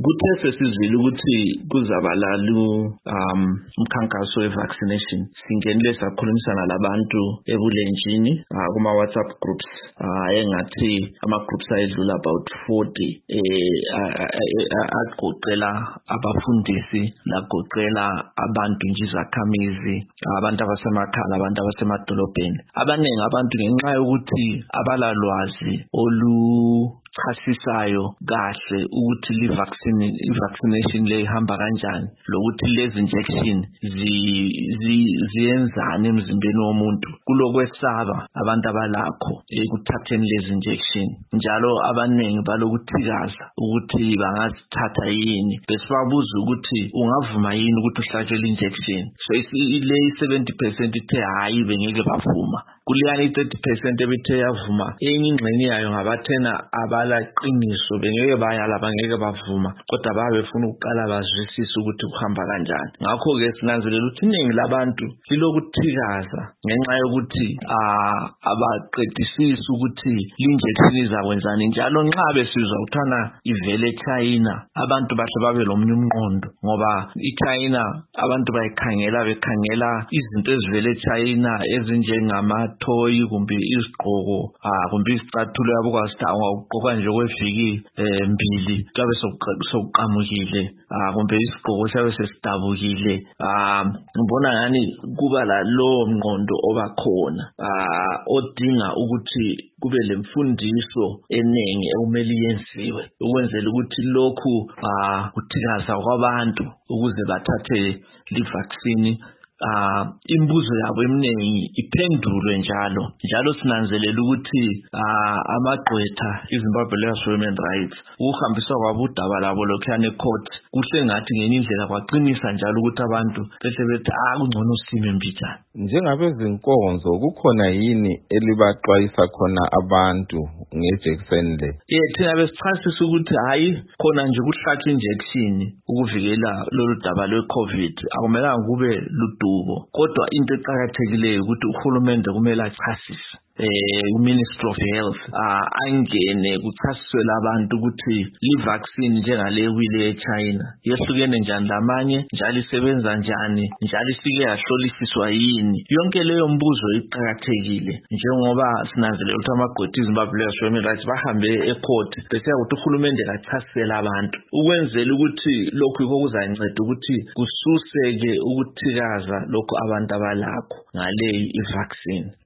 Kuthe sesizwile ukuthi kuzabalala umkhankaso we-vaccination, singenile sakhulumisana labantu ebulenjini kuma WhatsApp groups engathi ama-groups ayedlula about 40 agoqela abafundisi, lagoqela abantu nje izakhamizi, abantu abasemakhaya, abantu abasemadolobheni. Abaningi abantu ngenxa yokuthi abalalwazi chasisayo kahle ukuthi i-vaccination le ihamba kanjani, lokuthi lezi injection ziyenzani emzimbeni womuntu. Kulokwesaba abantu abalakho ekuthatheni lezi injection, njalo abaningi balokuthikaza ukuthi bangazithatha yini, besibabuza ukuthi ungavuma yini ukuthi uhlatshwe injection. So ile 70% ithe hayi bengeke bavuma, kuliyani 30% ebithe yavuma. Enye ingxenye yayo ngabathena abalaqiniso bengeke bayala, bangeke bavuma, kodwa babefuna ukuqala bazwisise ukuthi kuhamba kanjani. Ngakho ke sinanzelela ukuthi iningi labantu lilokuthikaza ngenxa yokuthi abaqedisisi ukuthi injection izakwenzani. Njalo nxa besizwa ukuthana ivele eChina, abantu bahle babe lomunye umqondo, ngoba iChina abantu bekhangela izinto ezivele eChina ezinjengamatoy kumbe izigqoko kumbe izicathulo yabo kwasitha nje kweviki mbili kabe sokuqamukile kumbe isigqoko sabe sesidabukile. Ngibona ngani kuba la lo mqondo obakhona odinga ukuthi kube lemfundiso eningi ekumele yenziwe ukwenzela ukuthi lokhu kuthikaza kwabantu ukuze bathathe li vaccine imbuzo yabo eminingi iphendulwe njalo sinanzelela ukuthi amagqwetha iZimbabwe Women Rights ukuhambiswa kwabo udaba labo lokhuyana ecourt kuhle ngathi ngenye indlela kwaqinisa njalo ukuthi abantu bese bethi kungcono sime mbijana. Njengabezinkonzo kukhona yini elibaxwayisa khona abantu ngejekiseni le? Thina besichasisa ukuthi hayi khona nje ukuhlatshwa injection ukuvikela lolu daba lwe-COVID akumelanga kube ludubo, kodwa into eqhakathekileyo ukuthi uhulumende kumele achasise Ministry of Health angene kuchasiswe labantu ukuthi i-vaccine njengale wile eChina yehlukene njani lamanye, njalo isebenza njani, njalo ifike yahlolisiswa yini. Yonke leyo mbuzo iqhakathekile njengoba sinanzelela ukuthi amagqwetha iZimbabwe Women Rights bahambe ecourt bese ukuthi uhulumende kachasisela abantu ukwenzela ukuthi lokhu yikho kuzanceda ukuthi kususeke ukuthikaza lokho abantu abalakho ngale i-vaccine.